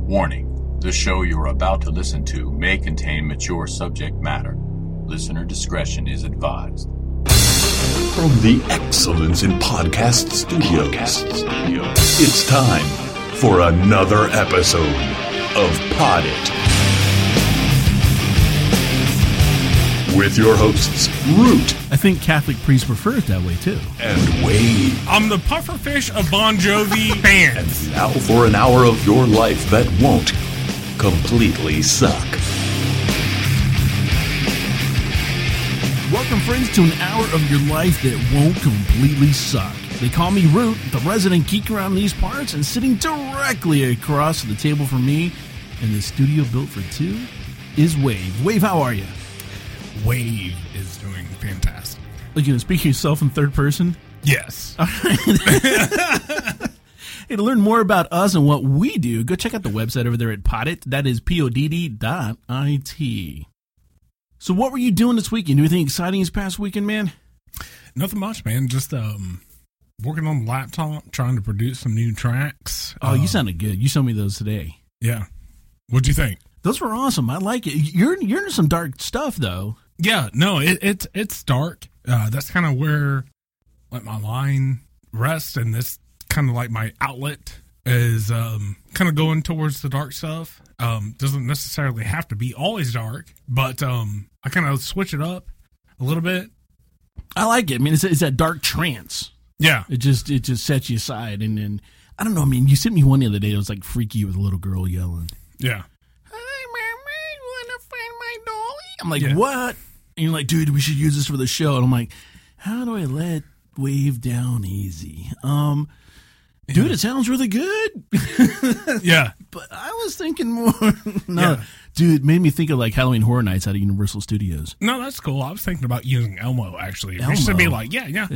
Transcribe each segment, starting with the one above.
Warning, the show you are about to listen to may contain mature subject matter. Listener discretion is advised. From the Excellence in Podcast Studios, it's time for another episode of Pod It. With your hosts, Root I think Catholic priests prefer it that way, too. and Wade. I'm the pufferfish of Bon Jovi fans. Now for an hour of your life that won't completely suck. Welcome, friends, to an hour of your life that won't completely suck. They call me Root, the resident geek around these parts, and sitting directly across the table from me in the studio built for two is Wave. Wave, how are you? Wave is doing fantastic. Like, you know, speak of yourself in third person? Yes. Hey, to learn more about us and what we do, go check out the website over there at Poddit. That is PODD.IT. So what were you doing this weekend? Anything exciting this past weekend, man? Nothing much, man. Just working on the laptop, trying to produce some new tracks. Oh, you sounded good. You showed me those today. Yeah. What'd you think? Those were awesome. I like it. You're into some dark stuff, though. Yeah, no, it's dark. That's kind of where like my line rests, and this kind of like my outlet is kind of going towards the dark stuff. Doesn't necessarily have to be always dark, but I kind of switch it up a little bit. I like it. I mean, it's that dark trance. Yeah, it just sets you aside, and then I don't know. I mean, you sent me one the other day. It was like freaky with a little girl yelling. Yeah. Hi, Mama, you want to find my dolly? I'm like, yeah. What? And you're like, dude, we should use this for the show. And I'm like, how do I let Wave down easy? Dude, it sounds really good. Yeah. But I was thinking more. Dude, it made me think of like Halloween Horror Nights out of Universal Studios. No, that's cool. I was thinking about using Elmo, actually. Elmo. Just to be like, yeah. Bro,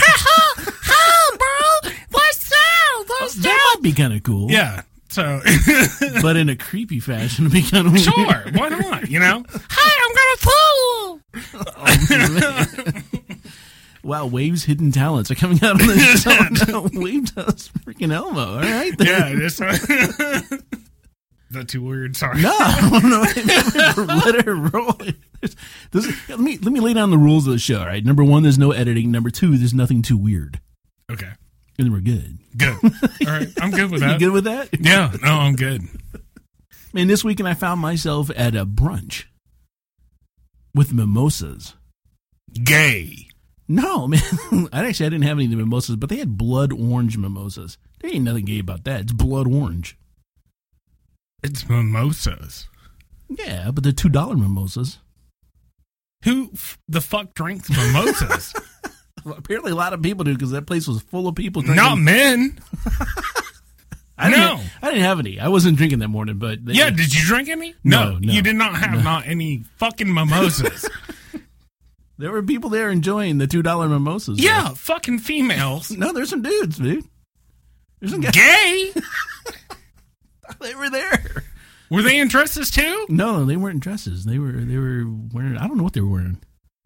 what's up? That might be kind of cool. Yeah. So, but in a creepy fashion, it'd be kind of weird. Sure, why not? You know, hi, I'm gonna fool. Wow, Wave's hidden talents are coming out on the show. Wave does freaking Elmo. All right, then. Yeah, is that too weird? Sorry. No, let her roll. Let me lay down the rules of the show. All right, number one, there's no editing. Number two, there's nothing too weird. Okay. And then we're good. Good. All right. I'm good with that. You good with that? Yeah. No, I'm good. Man, this weekend I found myself at a brunch with mimosas. Gay. No, man. I didn't have any of the mimosas, but they had blood orange mimosas. There ain't nothing gay about that. It's blood orange. It's mimosas. Yeah, but they're $2 mimosas. Who the fuck drinks mimosas? Well, apparently a lot of people do because that place was full of people drinking. Not men. I didn't have any. I wasn't drinking that morning, but... Did you drink any? No. You did not have not any fucking mimosas. There were people there enjoying the $2 mimosas. Yeah, fucking females. No, there's some dudes, dude. There's some guys. Gay? They were there. Were they in dresses too? No, they weren't in dresses. They were wearing... I don't know what they were wearing.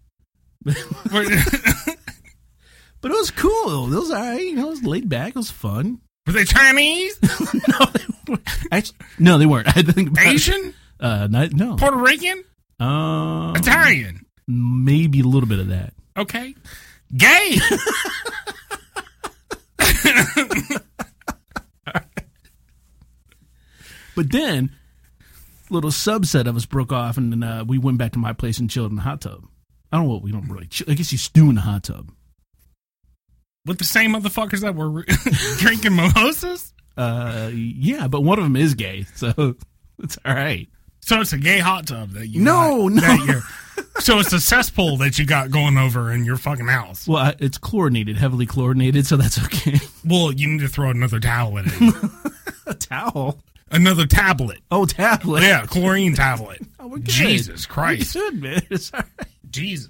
But it was cool. It was all right. You know, it was laid back. It was fun. Were they Chinese? No, they weren't. Actually, no, they weren't. I think Asian? No. Puerto Rican? Italian? Maybe a little bit of that. Okay. Gay? But then, a little subset of us broke off, and then we went back to my place and chilled in the hot tub. I don't know what we don't really. I guess you stew in the hot tub. With the same motherfuckers that were drinking mimosas? Yeah, but one of them is gay, so it's all right. So it's a gay hot tub that you No. So it's a cesspool that you got going over in your fucking house. Well, it's chlorinated, heavily chlorinated, so that's okay. Well, you need to throw another towel in it. A towel? Another tablet. Oh, tablet. Yeah, chlorine tablet. Oh, we're good. Jesus Christ. We're good, man. It's all right. Jesus.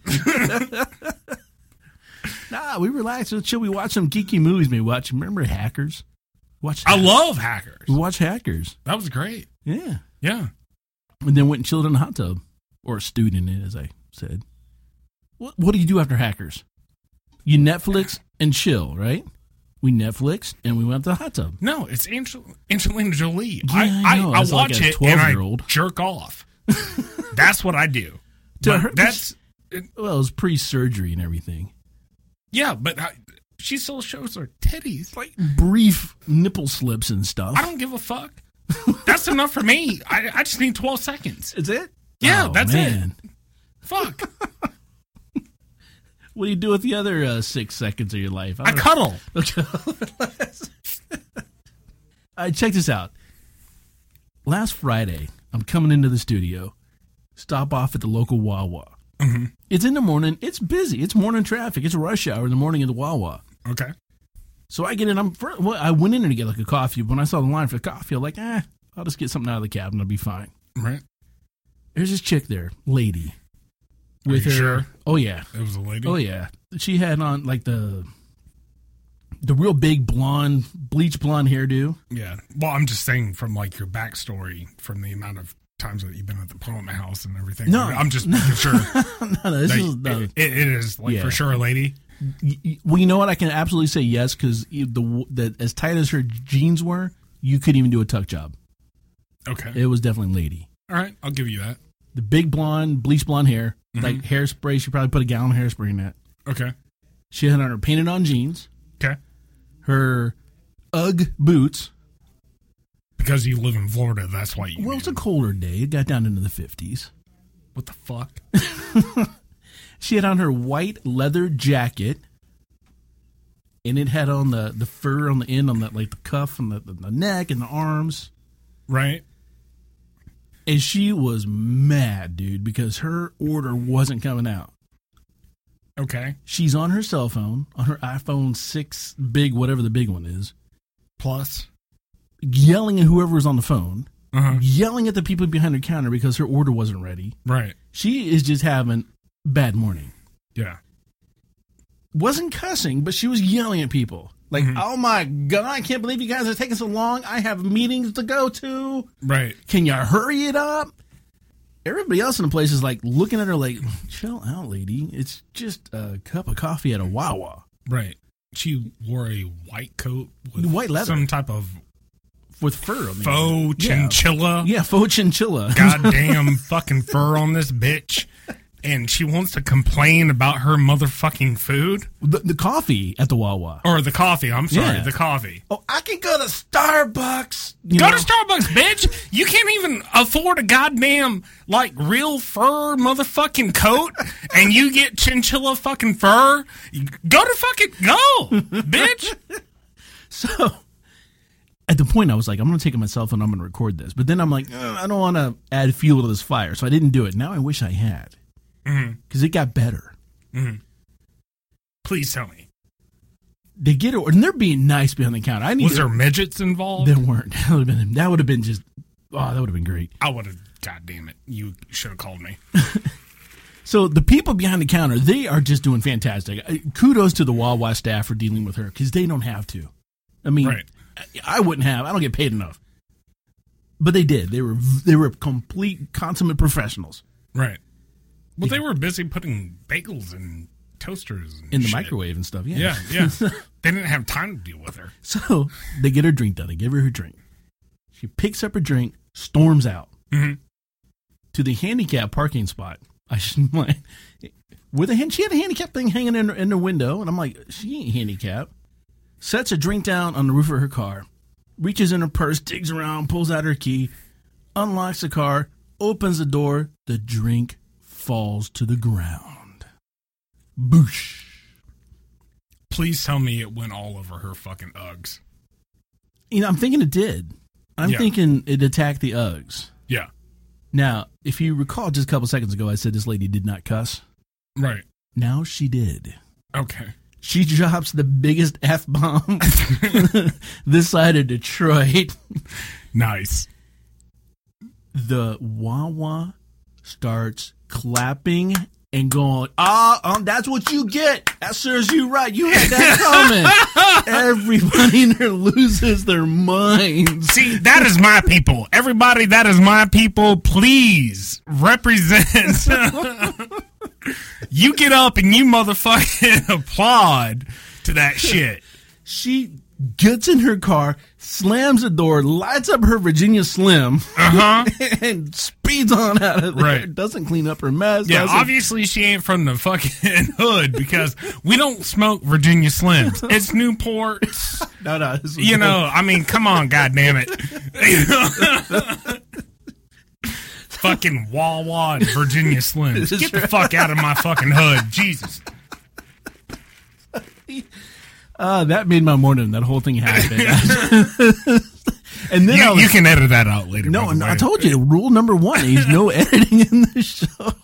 Nah, we relaxed. Chill. We watched some geeky movies. Remember Hackers? I love Hackers. We watched Hackers. That was great. Yeah. Yeah. And then went and chilled in the hot tub. Or stewed in it, as I said. What do you do after Hackers? You Netflix and chill, right? We Netflixed, and we went to the hot tub. No, it's Angelina Jolie. Yeah, I know. I It's watch like a it and I 12-year-old. jerk off. That's what I do. To But her- that's Well, it was pre-surgery and everything. yeah, but she still shows her titties. Like brief nipple slips and stuff. I don't give a fuck. That's enough for me. I just need 12 seconds. Is it? Yeah, Oh, that's man. it. Fuck. What do you do with the other 6 seconds of your life? I cuddle. Check this out. Last Friday, I'm coming into the studio. Stop off at the local Wawa. Mm-hmm. It's in the morning. It's busy. It's morning traffic. It's rush hour in the morning at the Wawa. Okay. So I get in. I went in there to get like a coffee. But when I saw the line for the coffee, I'm like, I'll just get something out of the cabinet. I'll be fine. Right. There's this chick there, lady. With Are you her. sure? Oh, yeah. It was a lady? Oh, yeah. She had on like the real big blonde, bleach blonde hairdo. Yeah. Well, I'm just saying from like your backstory, from the amount of times that you've been at the Parliament House and everything. No. I'm just making sure. No, this is It is like Yeah. for sure a lady. Well, you know what? I can absolutely say yes because the as tight as her jeans were, you couldn't even do a tuck job. Okay. It was definitely lady. All right. I'll give you that. The big blonde, bleach blonde hair, Mhm. like hairspray. She probably put a gallon of hairspray in that. Okay. She had on her painted on jeans, Okay. her UGG boots. Because you live in Florida, that's why you. Well, it's a colder day. It got down into the 50s. What the fuck? She had on her white leather jacket, and it had on the fur on the end, on that like the cuff and the neck and the arms. Right. And she was mad, dude, because her order wasn't coming out. Okay. She's on her cell phone, on her iPhone 6 big, whatever the big one is, Plus. yelling at whoever was on the phone, Uh-huh. yelling at the people behind her counter because her order wasn't ready. Right. She is just having a bad morning. Yeah. Wasn't cussing, but she was yelling at people. Like, oh my God, I can't believe you guys are taking so long. I have meetings to go to. Right. Can you hurry it up? Everybody else in the place is like looking at her like, chill out, lady. It's just a cup of coffee at a Wawa. Right. She wore a white coat with White leather. some type of With fur on the faux chinchilla. Yeah, faux chinchilla. Goddamn fucking fur on this bitch. And she wants to complain about her motherfucking food. The coffee at the Wawa. Or the coffee. I'm sorry, Yeah. the coffee. Oh, I can go to Starbucks. You Go know? to Starbucks, bitch. You can't even afford a goddamn, like, real fur motherfucking coat, and you get chinchilla fucking fur. Go to fucking, go, bitch. So, at the point, I was like, I'm going to take my cell phone, I'm going to record this. But then I'm like, I don't want to add fuel to this fire. So I didn't do it. Now I wish I had. Because it got better. Please tell me. They get it, and they're being nice behind the counter. Was there midgets involved? There weren't. That would have been just. Oh, that would have been great. I would have. God damn it! You should have called me. So the people behind the counter, they are just doing fantastic. Kudos to the Wawa staff for dealing with her because they don't have to. I mean, Right. I wouldn't have. I don't get paid enough. But they did. They were complete consummate professionals Right. Well, they were busy putting bagels and toasters and in the shit. microwave and stuff. Yeah, yeah. They didn't have time to deal with her. So they get her drink done. They give her drink. She picks up her drink, storms out to the handicap parking spot. She had a handicap thing hanging in her window, and I'm like, she ain't handicapped. Sets a drink down on the roof of her car, reaches in her purse, digs around, pulls out her key, unlocks the car, opens the door. The drink falls to the ground. Boosh. Please tell me it went all over her fucking Uggs. You know, I'm thinking it did. I'm Yeah. thinking it attacked the Uggs. Yeah. Now, if you recall just a couple seconds ago, I said this lady did not cuss. Right. Now she did. Okay. She drops the biggest F-bomb this side of Detroit. Nice. The Wawa starts clapping and going, that's what you get. That serves you right. You had that coming. Everybody in there loses their minds. See, that is my people. Everybody, that is my people. Please represent. You get up and you motherfucking applaud to that shit. She gets in her car, slams the door, lights up her Virginia Slim, and speeds on out of there. Right. Doesn't clean up her mess. Yeah, obviously she ain't from the fucking hood because we don't smoke Virginia Slims. It's Newport. No. You know, I mean, come on, goddammit. Fucking Wawa and Virginia Slims. Get the fuck out of my fucking hood. Jesus. That made my morning. That whole thing happened. And then you can edit that out later. No, I told you. Rule number 1 is no editing in the show.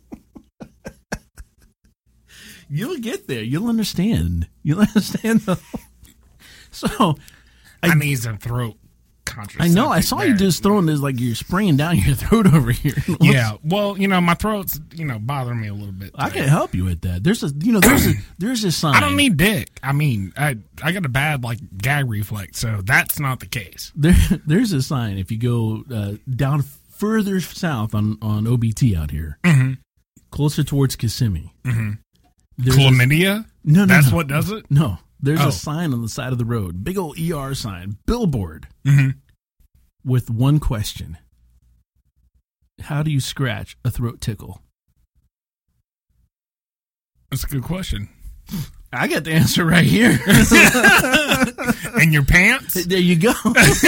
You'll get there. You'll understand. You'll understand. So, I need some throat contraceptive. I know. I saw you just throwing this like you're spraying down your throat over here. Yeah. Well, my throat's bothering me a little bit. I can help you with that. There's a sign. I don't need dick. I mean, I got a bad gag reflex, so that's not the case. There's a sign if you go down further south on OBT out here, closer towards Kissimmee. Chlamydia? No, that's what does it. No. There's a sign on the side of the road, big old ER sign, billboard, with one question. How do you scratch a throat tickle? That's a good question. I got the answer right here. In your pants? There you go.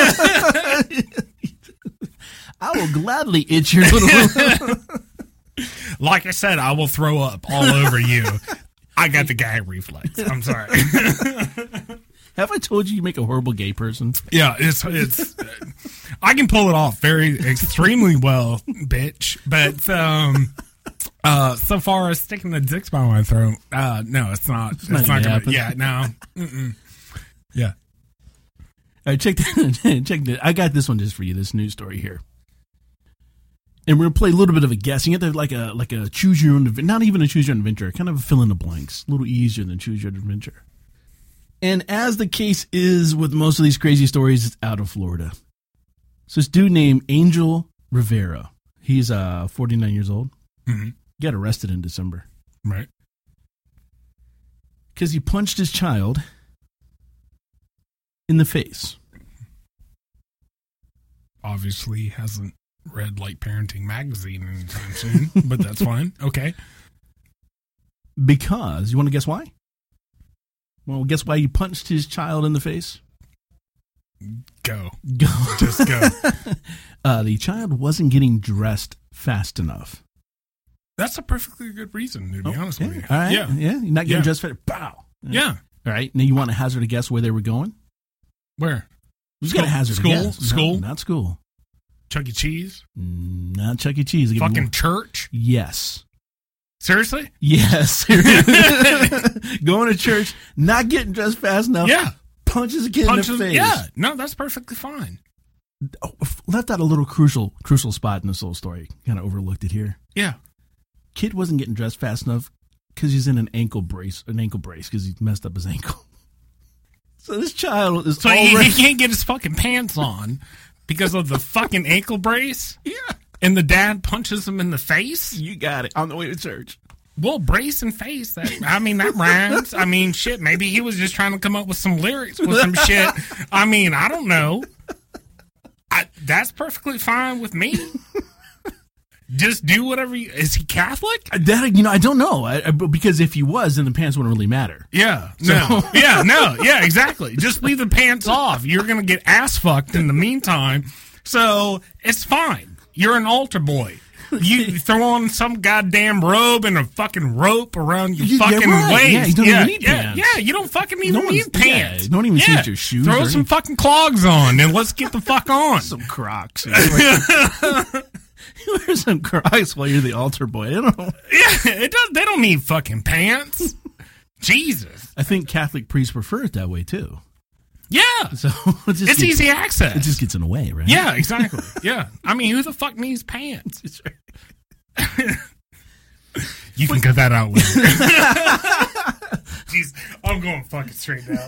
I will gladly itch your little... Like I said, I will throw up all over you. I got the gag reflex. I'm sorry. Have I told you make a horrible gay person? Yeah, it's. I can pull it off very extremely well, bitch. But so far as sticking the dicks by my throat, no, it's not. It's not gonna happen. Yeah, no. Mm-mm. Yeah. All right, check that. I got this one just for you. This news story here. And we're going to play a little bit of a guess. You get like a choose your own, not even a choose your own adventure, kind of a fill in the blanks, a little easier than choose your own adventure. And as the case is with most of these crazy stories, it's out of Florida. So this dude named Angel Rivera, he's 49 years old. Got arrested in December. Right. Because he punched his child in the face. Obviously hasn't read Parenting Magazine anytime soon, but that's fine. Okay. Because, you want to guess why? Well, guess why he punched his child in the face? Go. Just go. The child wasn't getting dressed fast enough. That's a perfectly good reason, to be honest with you. All right. Yeah. You're not getting dressed fast. Bow. Yeah. All right. Now you want to hazard a guess where they were going? Where? Who's got a hazard a guess? School? No, not school. Chuck E. Cheese? Not Chuck E. Cheese. Fucking church? Yes. Seriously? Yes. Going to church, not getting dressed fast enough. Yeah. Punches a kid in the face. Yeah. No, that's perfectly fine. Left out a little crucial spot in this whole story. Kind of overlooked it here. Yeah. Kid wasn't getting dressed fast enough because he's in an ankle brace because he messed up his ankle. So this child is he can't get his fucking pants on because of the fucking ankle brace? Yeah. And the dad punches him in the face? You got it. On the way to church. Well, brace and face. That rhymes. I mean, shit, maybe he was just trying to come up with some lyrics with some shit. I mean, I don't know. That's perfectly fine with me. Just do whatever is he Catholic? That, I don't know. Because if he was, then the pants wouldn't really matter. Yeah. No. Yeah, exactly. Just leave the pants off. You're going to get ass fucked in the meantime. So it's fine. You're an altar boy. You throw on some goddamn robe and a fucking rope around your fucking waist. Yeah, you don't even need pants. Yeah, you don't fucking even need pants. Don't even see your shoes. Throw some fucking clogs on and let's get the fuck on. Some Crocs. You wear some Crocs while you're the altar boy. I don't know. Yeah, it does. They don't need fucking pants. Jesus. I think Catholic priests prefer it that way too. Yeah. So it's easy access. It just gets in the way, right? Yeah, exactly. Yeah. I mean, who the fuck needs pants? You can cut that out later. Jeez, I'm going fucking straight down.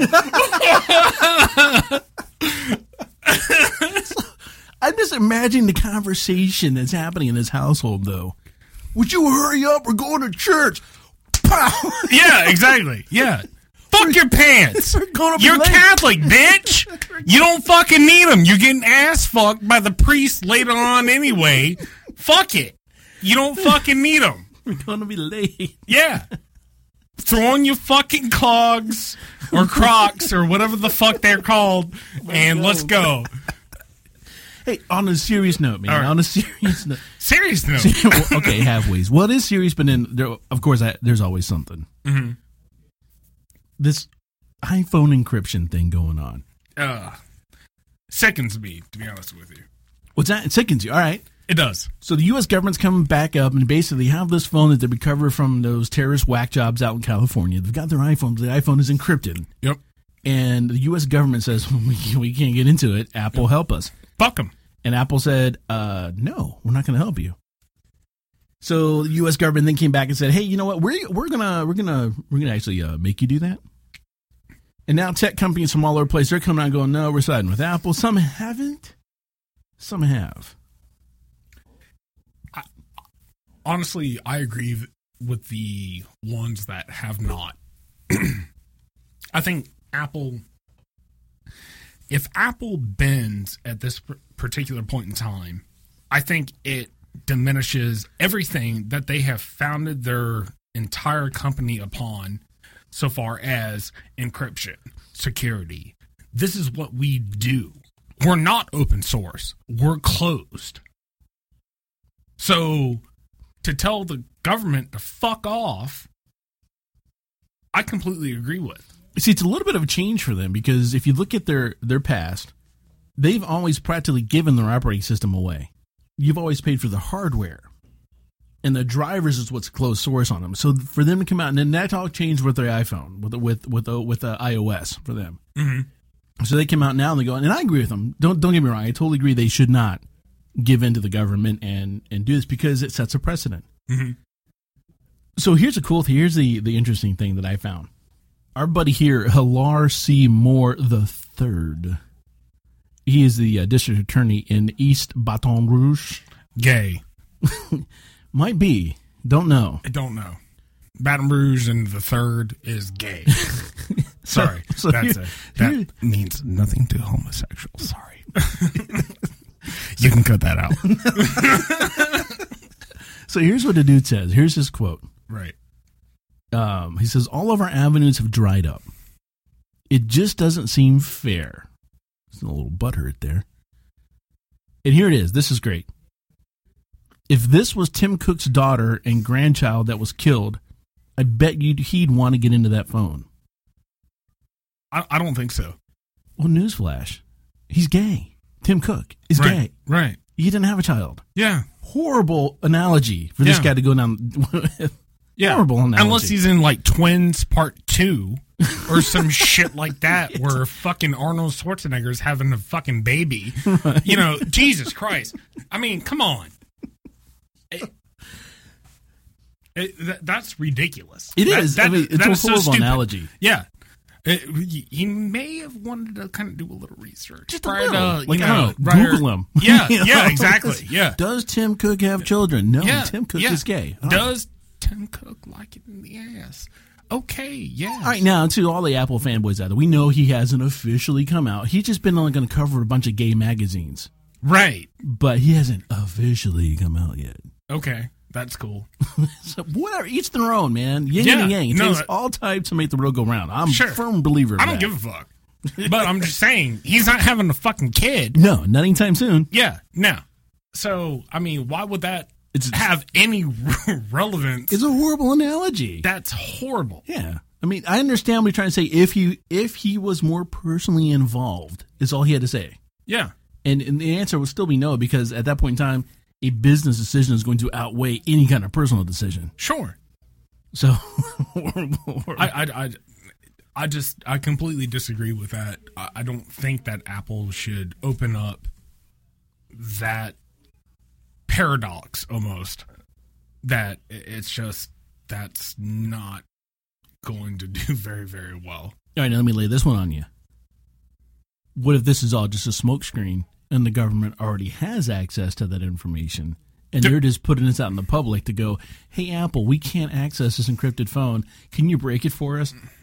I'm just imagining the conversation that's happening in this household, though. Would you hurry up? We're going to church. Pow! Yeah, exactly. Yeah. Fuck your pants. gonna be You're late. Catholic, bitch. You don't fucking need them. You're getting ass fucked by the priest later on anyway. Fuck it. You don't fucking need them. We're gonna be late. Yeah. Throw on your fucking clogs or Crocs or whatever the fuck they're called, and let's go. Hey, on a serious note, man. All right. On a serious note. Serious note. Okay, halfways. Well, it is serious, but then, of course, there's always something. Mm-hmm. This iPhone encryption thing going on. Sickens me, to be honest with you. What's that? It sickens you. All right. It does. So the U.S. government's coming back up and basically have this phone that they recovered from those terrorist whack jobs out in California. They've got their iPhones. The iPhone is encrypted. Yep. And the U.S. government says, we can't get into it. Apple, help us. Fuck them. And Apple said, no, we're not going to help you. So the U.S. government then came back and said, hey, you know what? We're gonna actually make you do that. And now tech companies from all over the place, they're coming out and going, no, we're siding with Apple. Some haven't. Some have. Honestly, I agree with the ones that have not. I think if Apple bends at this particular point in time, I think it diminishes everything that they have founded their entire company upon so far as encryption, security. This is what we do. We're not open source. We're closed. So to tell the government to fuck off, I completely agree with. See, it's a little bit of a change for them because if you look at their past, they've always practically given their operating system away. You've always paid for the hardware, and the drivers is what's closed source on them. So for them to come out, and then that all changed with their iPhone, with iOS for them. Mm-hmm. So they came out now and they go, and I agree with them. Don't get me wrong. I totally agree. They should not give in to the government and do this because it sets a precedent. Mm-hmm. So here's the interesting thing that I found. Our buddy here, Hilar C. Moore III. He is the district attorney in East Baton Rouge. Gay. Might be. Don't know. I don't know. Baton Rouge and the third is gay. Sorry. That means nothing to homosexuals. Sorry. You can cut that out. So here's what the dude says. Here's his quote. Right. He says, all of our avenues have dried up. It just doesn't seem fair. There's a little butthurt there. And here it is. This is great. If this was Tim Cook's daughter and grandchild that was killed, I bet he'd want to get into that phone. I don't think so. Well, newsflash. He's gay. Tim Cook is Right. gay. Right. He didn't have a child. Yeah. Horrible analogy for this guy to go down. Yeah. Horrible analogy. Unless he's in like Twins Part 2 or some shit like that where fucking Arnold Schwarzenegger's having a fucking baby. Right. You know, Jesus Christ. I mean, come on. That's ridiculous. It is. It's a horrible analogy. Yeah. He may have wanted to kind of do a little research. Just a little. Google him. Yeah, You know? yeah, exactly. Yeah. Does Tim Cook have children? No, Yeah, Tim Cook yeah. is gay. Oh. Does Tim Cook like it in the ass? Okay, yeah. All right, now, to all the Apple fanboys out there, we know he hasn't officially come out. He's just been on the cover of a bunch of gay magazines. Right. But he hasn't officially come out yet. Okay, that's cool. So whatever, each their own, man. Yin and yang. It takes all types to make the world go round. I'm a firm believer of that. I don't give a fuck. But I'm just saying, he's not having a fucking kid. No, not anytime soon. Yeah, no. So, I mean, why would that have any relevance? It's a horrible analogy. That's horrible. Yeah. I mean, I understand what you're trying to say. If he was more personally involved, is all he had to say. Yeah. And the answer would still be no, because at that point in time, a business decision is going to outweigh any kind of personal decision. Sure. So, I completely disagree with that. I don't think that Apple should open up that paradox almost that it's just that's not going to do very, very well. All right, now let me lay this one on you. What if this is all just a smokescreen and the government already has access to that information and they're just putting this out in the public to go, hey, Apple, we can't access this encrypted phone. Can you break it for us?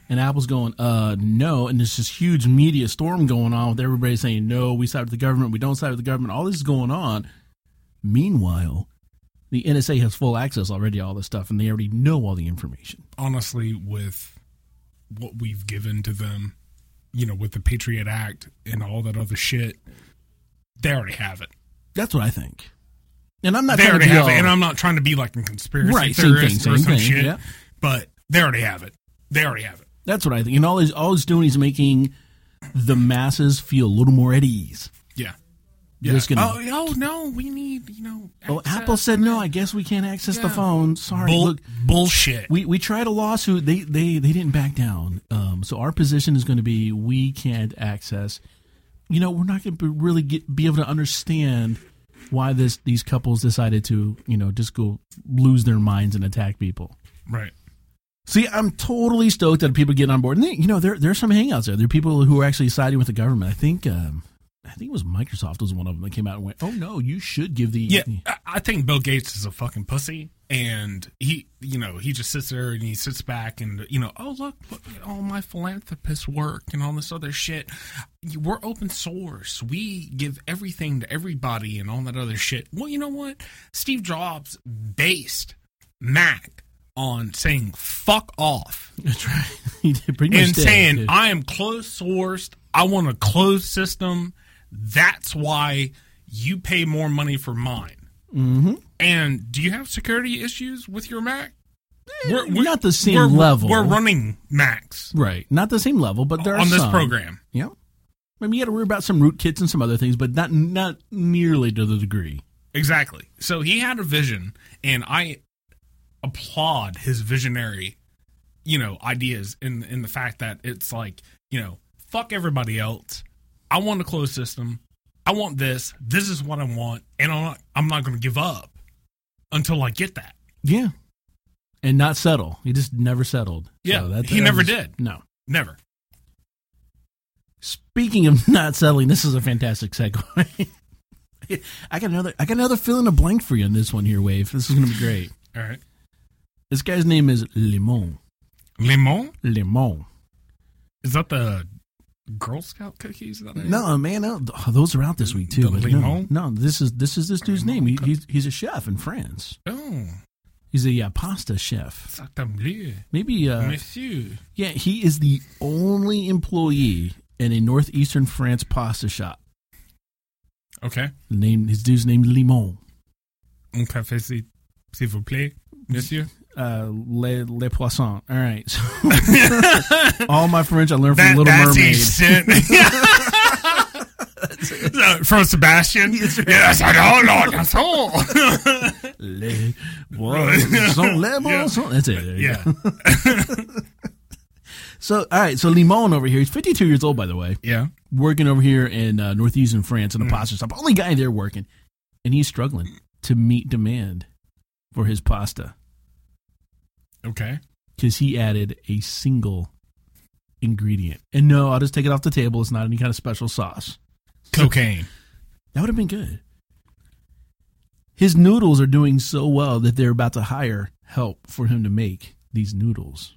And Apple's going, no. And there's this huge media storm going on with everybody saying, no, we side with the government. We don't side with the government. All this is going on. Meanwhile, the NSA has full access already to all this stuff, and they already know all the information. Honestly, with what we've given to them, with the Patriot Act and all that other shit, they already have it. That's what I think. And I'm not they trying already to be have all, it, and I'm not trying to be like a conspiracy right, theorist same or some thing, shit, yeah. but they already have it. They already have it. That's what I think. And all he's doing is making the masses feel a little more at ease. Yeah. Yeah. No, we need, Oh, Apple said no. I guess we can't access the phone. Sorry, look, bullshit. We tried a lawsuit. They didn't back down. So our position is going to be we can't access. We're not going to really be able to understand why these couples decided to just go lose their minds and attack people. Right. See, I'm totally stoked that people get on board. And there's some hangouts there. There are people who are actually siding with the government. I think it was Microsoft was one of them that came out and went, "Oh no, you should give the." Yeah, I think Bill Gates is a fucking pussy, and he just sits there and he sits back and oh look at all my philanthropist work and all this other shit. We're open source. We give everything to everybody and all that other shit. Well, you know what? Steve Jobs based Mac on saying "fuck off." That's right. He did pretty much and saying I am closed sourced. I want a closed system. That's why you pay more money for mine. Mm-hmm. And do you have security issues with your Mac? We're not the same level. We're running Macs. Right. Not the same level, but there are on this some. program. Yeah. I mean, you got to worry about some rootkits and some other things, but not nearly to the degree. Exactly. So he had a vision, and I applaud his visionary, ideas in the fact that it's like, fuck everybody else. I want a closed system. I want this. This is what I want, and I'm not going to give up until I get that. Yeah, and not settle. He just never settled. Yeah, so he never did. No, never. Speaking of not settling, this is a fantastic segue. I got another fill in the blank for you on this one here, Wave. This is going to be great. All right. This guy's name is Limon. Limon? Limon. Is that the Girl Scout cookies? No, man, no, those are out this week too. But no, this is this dude's name. He's a chef in France. Oh, he's a pasta chef. Maybe, Monsieur. Yeah, he is the only employee in a northeastern France pasta shop. Okay. His dude's named Limon. Un café, s'il vous plaît, monsieur. Les poissons. All right. So, all my French I learned from Little Mermaid. From Sebastian. Yes, I don't know. Les poissons. That's it. Yeah. So, all right. So, Limon over here, he's 52 years old, by the way. Yeah. Working over here in northeastern France in a pasta shop. Only guy there working. And he's struggling to meet demand for his pasta. Okay. Because he added a single ingredient. And no, I'll just take it off the table. It's not any kind of special sauce. Cocaine. That would have been good. His noodles are doing so well that they're about to hire help for him to make these noodles.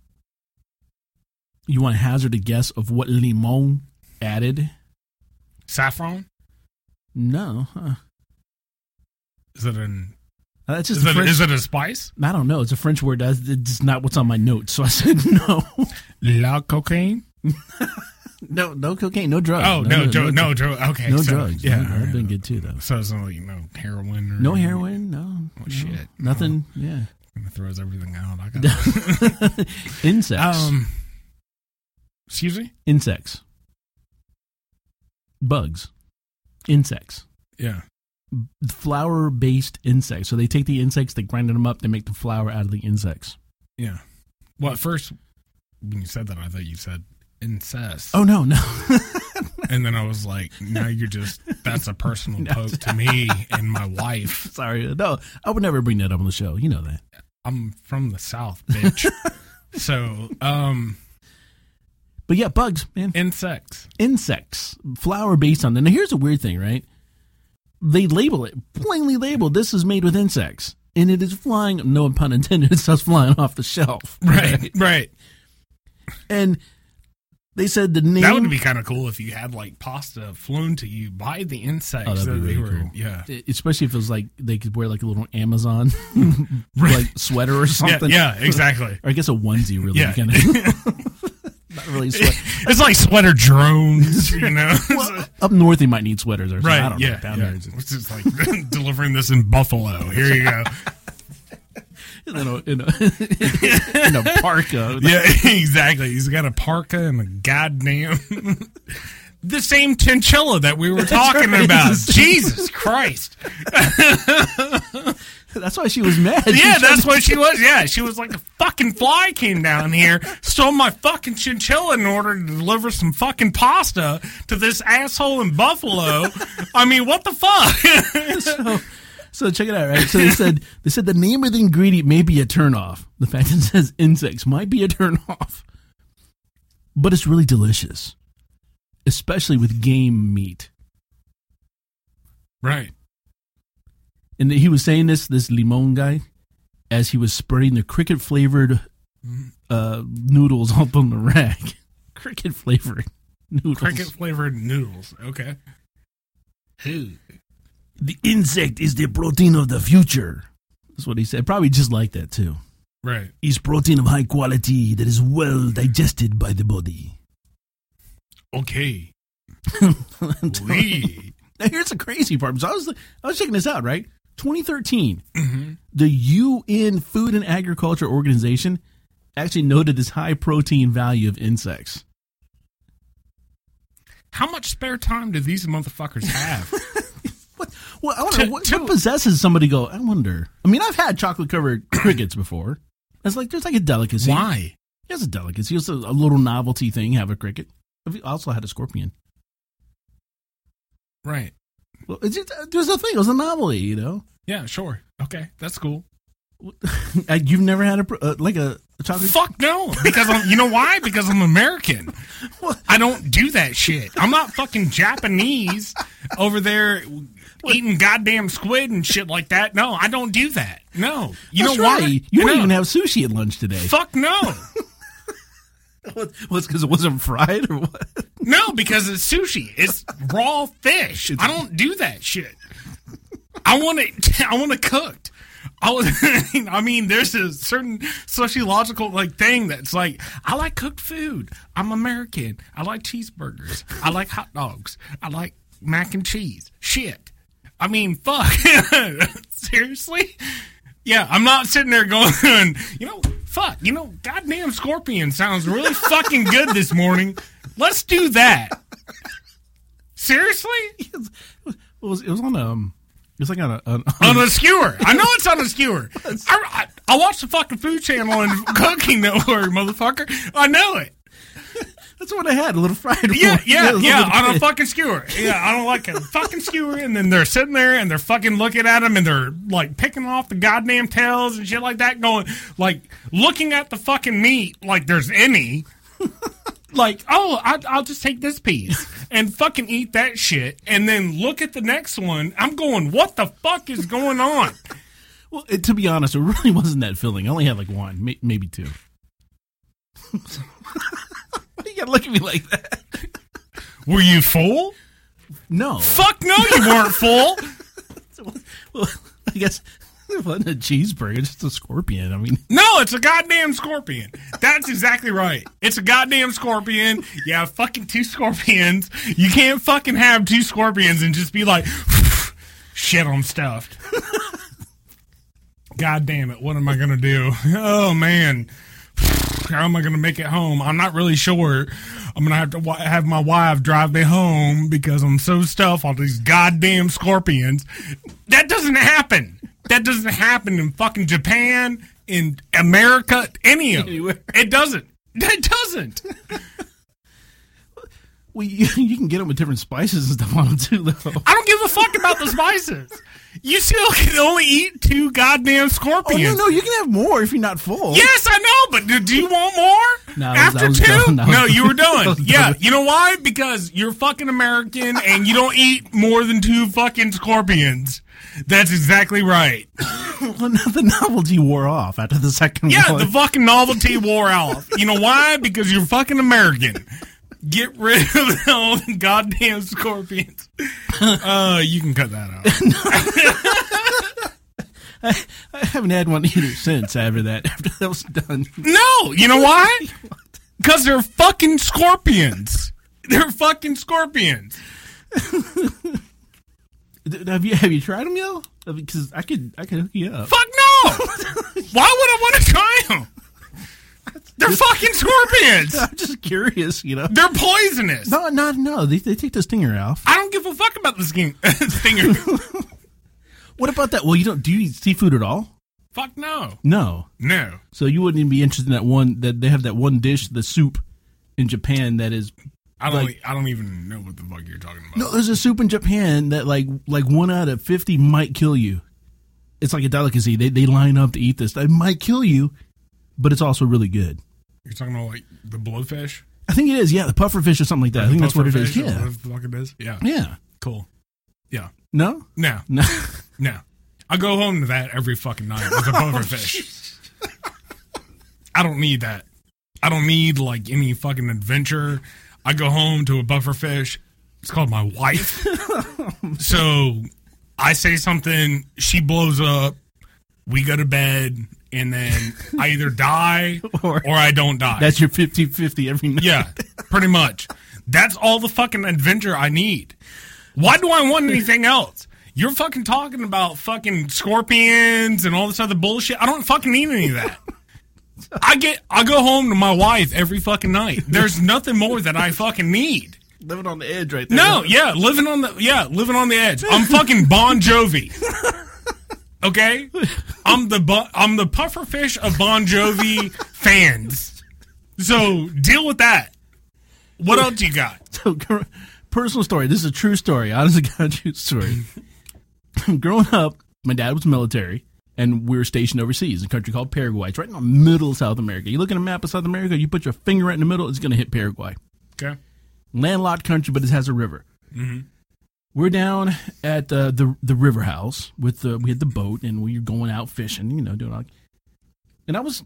You want to hazard a guess of what Limon added? Saffron? No. Huh. Is it an... That's just is it a spice? I don't know. It's a French word. It's not what's on my notes, so I said no. La cocaine? No cocaine, no drugs. Oh, no drugs. Okay. No drugs. Yeah. That'd been good too, though. So it's like, heroin? Or no heroin, no. Oh, shit. Nothing, yeah. It throws everything out. I got Insects. Excuse me? Insects. Bugs. Insects. Yeah. Flower-based insects. So they take the insects, they grind them up, they make the flour out of the insects. Yeah. Well, at first, when you said that, I thought you said incest. Oh, no. And then I was like, now that's a personal poke to me and my wife. Sorry. No, I would never bring that up on the show. You know that. I'm from the South, bitch. So, but yeah, bugs, man. Insects. Flour-based on them. Now, here's a weird thing, right? They label it, plainly labeled, this is made with insects. And it is flying, no pun intended, it's just flying off the shelf. Right. And they said the name. That would be kind of cool if you had like pasta flown to you by the insects. Oh, that'd be really cool. Yeah. Especially if it was like they could wear like a little Amazon like sweater or something. Yeah, exactly. Or I guess a onesie really. Yeah. Kind of. Not really sweat. It's like sweater drones, you know. Well, up north, they might need sweaters or something. Right? I don't Yeah. know. Down yeah. there, it's It's just like delivering this in Buffalo. Here you go. in a parka. Yeah, exactly. He's got a parka and a goddamn the same chinchilla that we were talking right. about. Jesus Christ. That's why she was mad. Yeah, that's what she was. Yeah, she was like, a fucking fly came down here, stole my fucking chinchilla in order to deliver some fucking pasta to this asshole in Buffalo. I mean, what the fuck? So check it out, right? So they said the name of the ingredient may be a turnoff. The fact that it says insects might be a turnoff, but it's really delicious, especially with game meat. Right. And he was saying this Limon guy, as he was spreading the cricket flavored noodles up on the rack. Cricket flavored noodles. Cricket flavored noodles. Okay. Who? The insect is the protein of the future. That's what he said. Probably just like that too. Right. Is protein of high quality that is well digested by the body. Okay. Now here's the crazy part. So I was checking this out, right? 2013, the UN Food and Agriculture Organization actually noted this high protein value of insects. How much spare time do these motherfuckers have? Well, I wonder what possesses somebody to go, I wonder. I mean, I've had chocolate covered crickets before. It's like, there's like a delicacy. Why? It's a delicacy. It's a little novelty thing, have a cricket. I also had a scorpion. Right. Well, there's a thing. It was a novelty, you know? Yeah, sure. Okay, that's cool. You've never had a chocolate? Fuck no. Because you know why? Because I'm American. I don't do that shit. I'm not fucking Japanese over there eating goddamn squid and shit like that. No, I don't do that. No. You That's know right. why? You don't even have sushi at lunch today. Fuck no. Well, it's because it wasn't fried or what? No, because it's sushi. It's raw fish. I don't do that shit. I want it cooked. I mean, there's a certain sociological thing that's like, I like cooked food. I'm American. I like cheeseburgers. I like hot dogs. I like mac and cheese. Shit. I mean, fuck. Seriously? Yeah, I'm not sitting there going, fuck, goddamn scorpion sounds really fucking good this morning. Let's do that. Seriously? It was on it's like on a skewer. I know it's on a skewer. I watch the fucking Food Channel and Cooking Network, motherfucker. I know it. That's what I had, a little fried one. Yeah, on a fucking skewer. Yeah, I don't like a fucking skewer. And then they're sitting there and they're fucking looking at them and they're like picking off the goddamn tails and shit like that, going like looking at the fucking meat like there's any. Like, oh, I'll just take this piece and fucking eat that shit and then look at the next one. I'm going, what the fuck is going on? Well, to be honest, it really wasn't that filling. I only had like one, maybe two. Why you gotta look at me like that? Were you full? No. Fuck no, you weren't full. Well, I guess it wasn't a cheeseburger, it's just a scorpion. I mean, no, it's a goddamn scorpion. That's exactly right. It's a goddamn scorpion. You have fucking two scorpions. You can't fucking have two scorpions and just be like, shit, I'm stuffed. God damn it, what am I gonna do? Oh man, how am I gonna make it home? I'm not really sure. I'm gonna have to have my wife drive me home because I'm so stuffed on these goddamn scorpions. That doesn't happen. That doesn't happen in fucking Japan, in America, any of it. It doesn't. That doesn't. Well, you can get them with different spices and stuff on them too, though. I don't give a fuck about the spices. You still can only eat two goddamn scorpions. Oh, no, you can have more if you're not full. Yes, I know, but do you want more? No, after two? No, you were done. Yeah, done. you know why? Because you're fucking American and you don't eat more than two fucking scorpions. That's exactly right. Well, the novelty wore off after the second Yeah, one. the fucking novelty wore off. You know why? Because you're fucking American. Get rid of all the goddamn scorpions. You can cut that out. I haven't had one either since after that was done. No, you know why? Because they're fucking scorpions. They're fucking scorpions. Have you tried them, yo? Because I could hook you up. Fuck no! Why would I want to try them? They're fucking scorpions. I'm just curious, you know. They're poisonous. No. They take the stinger off. I don't give a fuck about the stinger. What about that? Well, do you eat seafood at all? Fuck no. No. So you wouldn't even be interested in that one that they have that one dish, the soup in Japan that is. I don't even know what the fuck you're talking about. No, there's a soup in Japan that like 1 out of 50 might kill you. It's like a delicacy. They line up to eat this. It might kill you, but it's also really good. You're talking about like the blowfish? I think it is. Yeah, the pufferfish or something like that. I think that's what it is. Yeah. What the fuck it is? Yeah. Yeah. Cool. Yeah. No. No. I go home to that every fucking night with a pufferfish. I don't need that. I don't need like any fucking adventure. I go home to a bufferfish. It's called my wife. So I say something, she blows up, we go to bed, and then I either die or I don't die. That's your 50-50 every night. Yeah, pretty much. That's all the fucking adventure I need. Why do I want anything else? You're fucking talking about fucking scorpions and all this other bullshit. I don't fucking need any of that. I go home to my wife every fucking night. There's nothing more that I fucking need. Living on the edge right there. No, yeah, living on the edge. I'm fucking Bon Jovi. Okay? I'm the pufferfish of Bon Jovi fans. So deal with that. What else you got? So, personal story. This is a true story. Honest to God, true story. Growing up, my dad was military. And we were stationed overseas in a country called Paraguay. It's right in the middle of South America. You look at a map of South America, you put your finger right in the middle, it's going to hit Paraguay. Okay. Landlocked country, but it has a river. Mm-hmm. We're down at the river house we had the boat, and we were going out fishing, doing all. And I was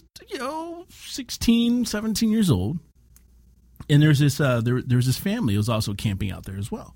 16, 17 years old, and there's this there was this family who was also camping out there as well,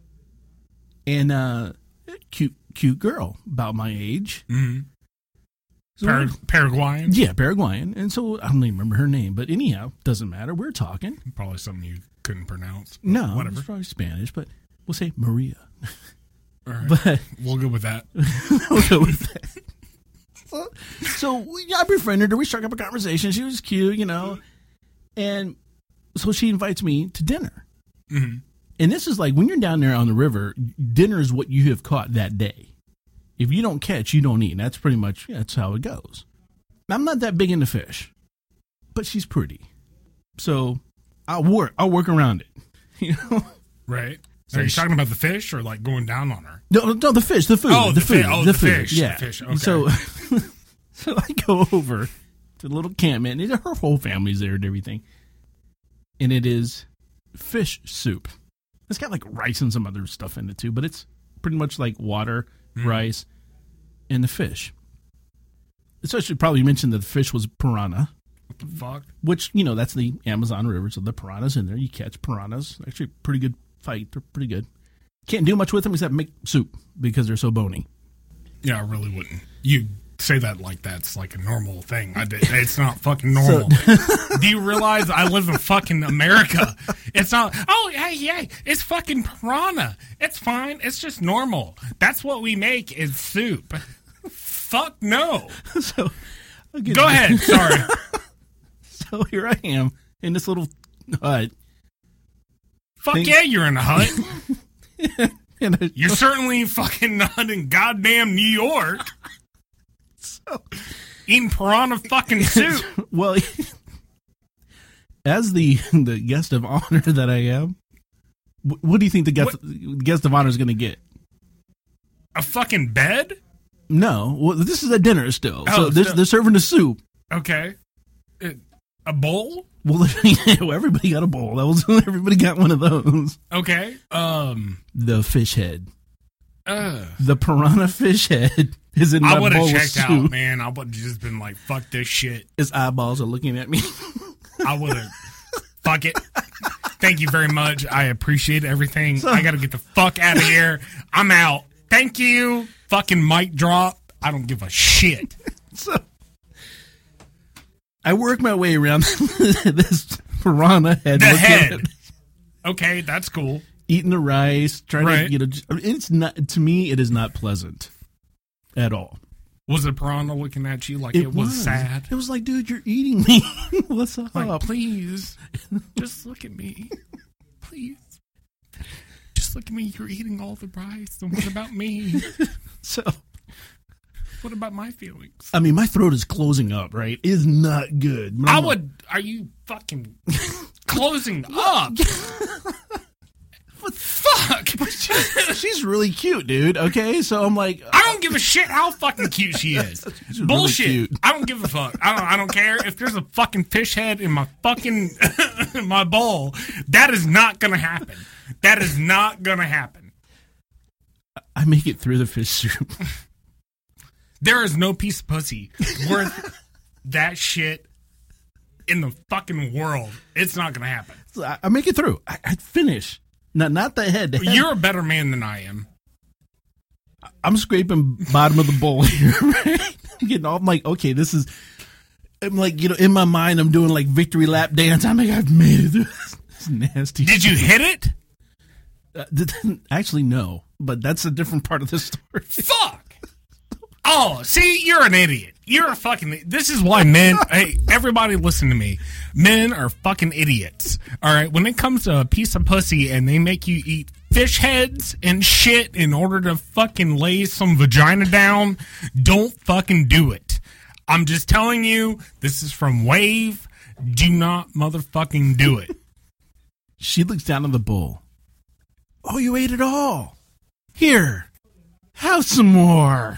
and cute girl about my age. Mm-hmm. So Paraguayan? Yeah, Paraguayan. And so I don't even remember her name, but anyhow, doesn't matter. We're talking. Probably something you couldn't pronounce. No, whatever. It's probably Spanish, but we'll say Maria. All right. But we'll go with that. We'll go with that. So I befriended her. We struck up a conversation. She was cute, And so she invites me to dinner. Mm-hmm. And this is like when you're down there on the river, dinner is what you have caught that day. If you don't catch, you don't eat. And that's pretty much, that's how it goes. I'm not that big into fish, but she's pretty. So I'll work around it. Right. Are you talking about the fish or like going down on her? No, the fish, the food. Oh, the food. The fish. Yeah. The fish. Okay. So I go over to the little campment, and her whole family's there and everything. And it is fish soup. It's got like rice and some other stuff in it too, but it's pretty much like water, rice, and the fish. So I should probably mention that the fish was piranha. What the fuck? Which, that's the Amazon River, so the piranhas in there. You catch piranhas. Actually, pretty good fight. They're pretty good. Can't do much with them except make soup because they're so bony. Yeah, I really wouldn't. You say that like that's like a normal thing. It's not fucking normal. Do you realize I live in fucking America? It's not, hey, it's fucking piranha. It's fine. It's just normal. That's what we make is soup. Fuck no. So go ahead. Sorry. So here I am in this little hut. Fuck yeah, you're in a hut. You're certainly fucking not in goddamn New York. So, eating piranha fucking soup. Well, as the guest of honor that I am, what do you think the guest of honor is going to get? A fucking bed? No. Well, this is a dinner still. Oh, so they're serving the soup. Okay. A bowl? Well, everybody got a bowl. Everybody got one of those. Okay. The fish head. The piranha fish head is in I my would bowl have of checked soup. out, man. I would have just been like, fuck this shit. His eyeballs are looking at me. I would have. Fuck it. Thank you very much. I appreciate everything. I got to get the fuck out of here. I'm out. Thank you. Fucking mic drop. I don't give a shit. So I work my way around this piranha head. The looking head. at- Okay, that's cool. eating the rice, trying Right. to, it's not, to me, it is not pleasant at all. Was the piranha looking at you like it was sad? It was like, dude, you're eating me. What's up? Like, please, just look at me. Please. Just look at me. You're eating all the rice. And what about me? So, What about my feelings? I mean, my throat is closing up, right? It is not good. But I'm like, Are you fucking closing up? what fuck? She's really cute, dude. Okay, so I'm like, I don't give a shit how fucking cute she is. She's really Bullshit. cute. I don't give a fuck. I don't care if there's a fucking fish head in my fucking my bowl. That is not gonna happen. That is not gonna happen. I make it through the fish soup. There is no piece of pussy worth that shit in the fucking world. It's not gonna happen. So I make it through. I finish. Not the head. The head. You're a better man than I am. I'm scraping bottom of the bowl here, right? I'm getting off. I'm like, okay, this is. I'm like, in my mind, I'm doing like victory lap dance. I'm like, I've made it through this nasty. Did you hit it? Actually, no, but that's a different part of the story. Fuck. Oh, see, you're an idiot. You're a fucking. This is why men. Hey, everybody, listen to me. Men are fucking idiots. All right, when it comes to a piece of pussy and they make you eat fish heads and shit in order to fucking lay some vagina down, don't fucking do it. I'm just telling you. This is from Wave. Do not motherfucking do it. She looks down at the bowl. Oh, you ate it all. Here, have some more.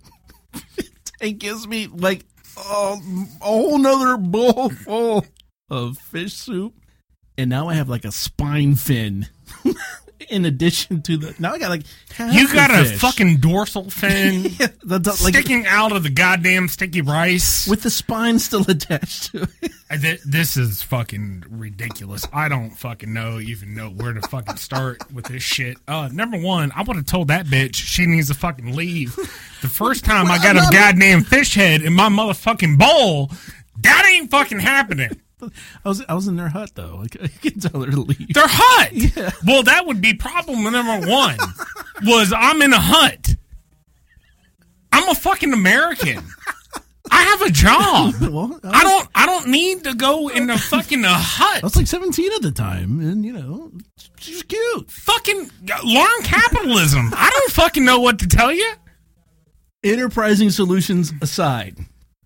It gives me like a whole nother bowl full of fish soup. And now I have like a spine fin. In addition to the, now I got like half You the got a fish. fucking dorsal fin Yeah, like, sticking out of the goddamn sticky rice. with the spine still attached to it. This is fucking ridiculous. I don't fucking even know where to fucking start with this shit. Number one, I would have told that bitch she needs to fucking leave. The first time I got a goddamn fish head in my motherfucking bowl, that ain't fucking happening. I was in their hut though. I can tell her to leave. Their hut. Yeah. Well, that would be problem number one. Was I'm in a hut. I'm a fucking American. I have a job. Well, I don't need to go in a fucking hut. I was like 17 at the time, and she's cute. Fucking learn capitalism. I don't fucking know what to tell you. Enterprising solutions aside,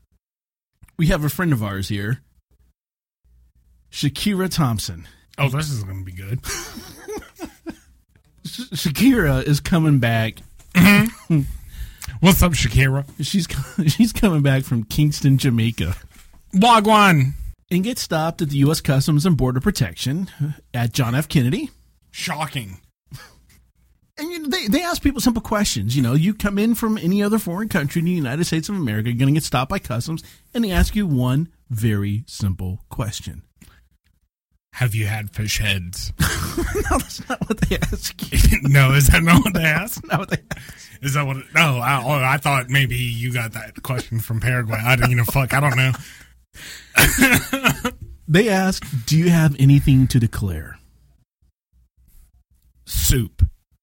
we have a friend of ours here, Shakira Thompson. Oh, this is going to be good. Shakira is coming back. Mm-hmm. What's up, Shakira? She's coming back from Kingston, Jamaica. Wagwan. And gets stopped at the U.S. Customs and Border Protection at John F. Kennedy. Shocking. And they ask people simple questions. You come in from any other foreign country in the United States of America, you're going to get stopped by customs, and they ask you one very simple question. Have you had fish heads? No, that's not what they ask you. No, is that not what they ask? Not what they ask. Is that what? No, I thought maybe you got that question from Paraguay. I don't know. They ask, do you have anything to declare? Soup.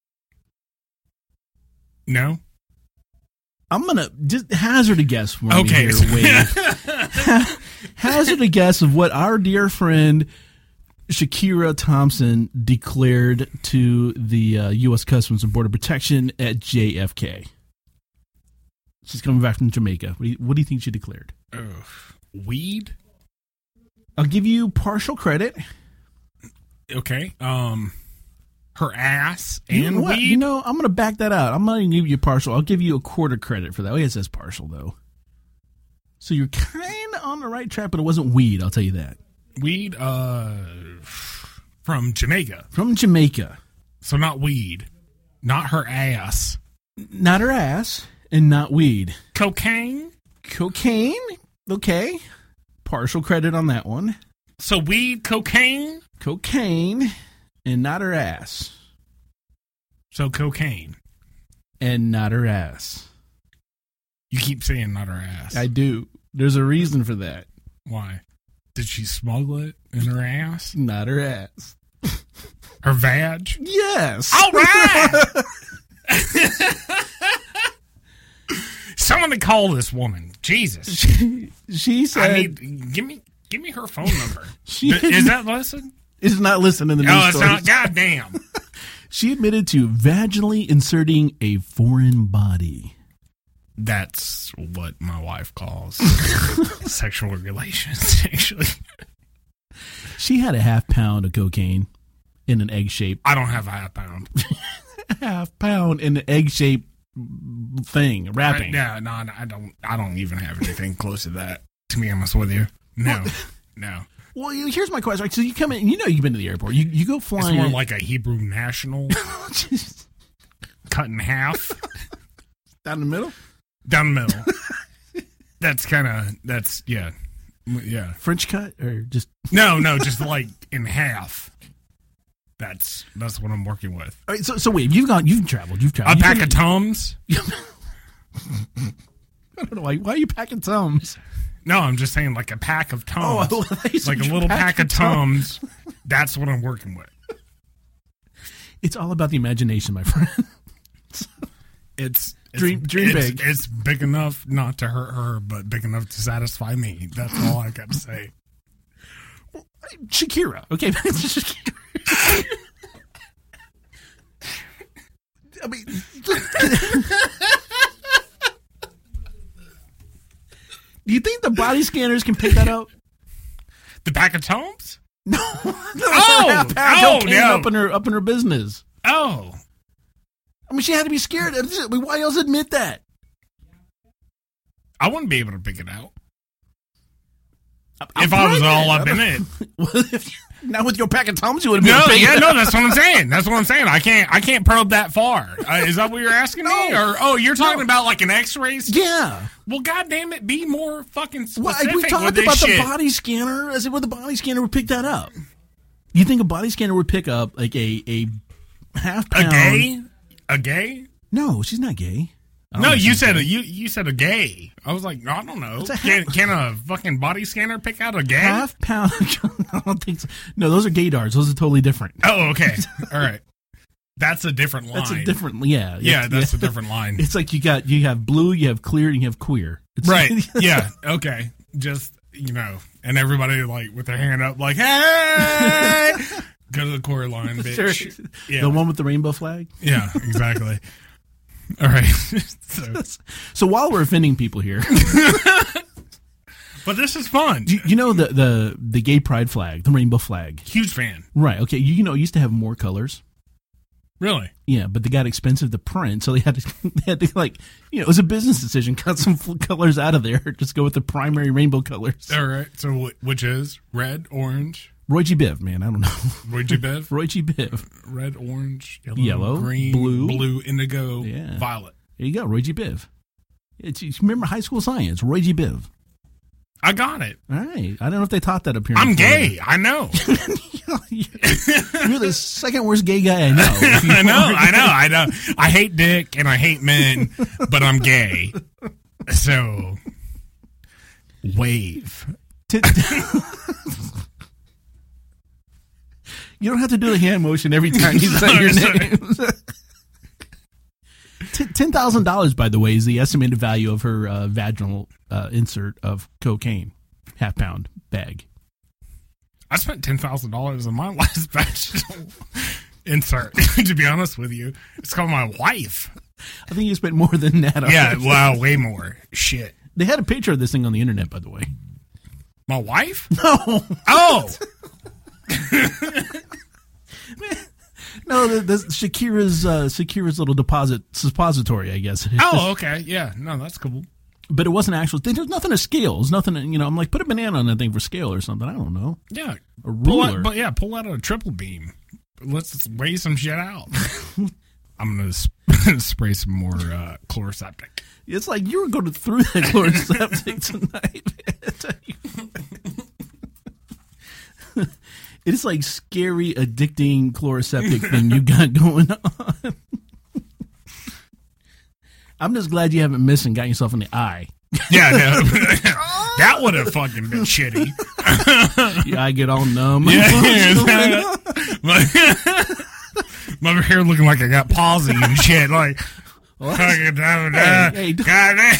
No? I'm going to just hazard a guess for me Okay. here, Wade. Hazard a guess of what our dear friend Shakira Thompson declared to the U.S. Customs and Border Protection at JFK. She's coming back from Jamaica. What do you think she declared? Weed? I'll give you partial credit. Okay. Her ass and what? weed? I'm going to back that out. I'm not going to give you partial. I'll give you a quarter credit for that. Oh, yeah, it says partial, though. So you're kind of on the right track, but it wasn't weed, I'll tell you that. Weed, from Jamaica. From Jamaica. So not weed. Not her ass. Not her ass and not weed. Cocaine? Cocaine? Okay. Partial credit on that one. So weed, cocaine? Cocaine and not her ass. So cocaine. And not her ass. You keep saying not her ass. I do. There's a reason for that. Why? Did she smuggle it in her ass? Not her ass. Her vag? Yes. All right! Someone to call this woman. Jesus. She said... give me her phone number. Is that listen? It's not listening to the news No, it's stories. not. Goddamn. She admitted to vaginally inserting a foreign body. That's what my wife calls sexual relations, actually. She had a half pound of cocaine in an egg shape. I don't have a half pound. Half pound in an egg shape thing, wrapping. No, I don't even have anything close to that, to be honest with you. No. Well, here's my question. So you come in, you've been to the airport. You go flying. It's more like a Hebrew national cut in half. Down the middle? Down the middle. Yeah. French cut or just... No, just like in half. That's what I'm working with. All right, so wait, you've traveled. A pack of Tums? I don't know why are you packing Tums? No, I'm just saying like a pack of Tums. Oh, like a little pack of Tums. That's what I'm working with. It's all about the imagination, my friend. It's dream big. It's big enough not to hurt her, but big enough to satisfy me. That's all I got to say. Shakira, okay? Shakira. I mean, do you think the body scanners can pick that up? The pack of Tums? No. No, up in her business. Oh. I mean, she had to be scared. Why else admit that? I wouldn't be able to pick it out. If I was all up in it. Well, not with your pack of Tums, you would have been that's what I'm saying. That's what I'm saying. I can't probe that far. Is that what you're asking me? Or you're talking about like an X-ray? Yeah. Well, goddamn it, be more fucking specific we with talked this about shit. the body scanner. I said, well, the body scanner would pick that up. You think a body scanner would pick up like a half pound? A gay? No, she's not gay. No, you said a gay. I was like, I don't know. Can a fucking body scanner pick out a gay? Half pound? I don't think so. No, those are gaydars. Those are totally different. Oh, okay. All right. That's a different line. That's a different, yeah. Yeah, that's a different line. It's like you have blue, you have clear, and you have queer. Right. Yeah. Okay. Just, and everybody like with their hand up like, hey, go to the core line, bitch. Sure. Yeah. The one with the rainbow flag? Yeah, exactly. All right. So while we're offending people here. But this is fun. You know the gay pride flag, the rainbow flag. Huge fan. Right. Okay. It used to have more colors. Really? Yeah, but they got expensive to print, so they had to like, it was a business decision, cut some colors out of there, just go with the primary rainbow colors. All right. So which is red, orange? Roy G. Biv, man, I don't know. Roy G. Biv? Roy G. Biv. Red, orange, yellow, green, blue, indigo, violet. There you go, Roy G. Biv. Remember high school science, Roy G. Biv. I got it. All right. I don't know if they taught that up here. I'm gay. I know. You're the second worst gay guy I know. I know. I hate dick and I hate men, but I'm gay. So, wave. You don't have to do the hand motion every time you say your name. $10,000, by the way, is the estimated value of her vaginal insert of cocaine, half pound bag. I spent $10,000 on my last vaginal insert. To be honest with you, it's called my wife. I think you spent more than that. Yeah, wow, way more. Shit. They had a picture of this thing on the internet, by the way. My wife? No. Oh. No, the Shakira's little suppository, I guess. Oh, okay. Yeah. No, that's cool. But it wasn't actual. There's nothing to scale. There's nothing. I'm like, put a banana on that thing for scale or something. I don't know. Yeah. A ruler. Pull out a triple beam. Let's weigh some shit out. I'm gonna spray some more Chloraseptic. It's like you were going through that Chloraseptic tonight. It's like scary, addicting Chloraseptic thing you got going on. I'm just glad you haven't missed and got yourself in the eye. Yeah, no. That would have fucking been shitty. Your eye get all numb. My hair looking like I got palsy and shit. Like, Hey. goddamn.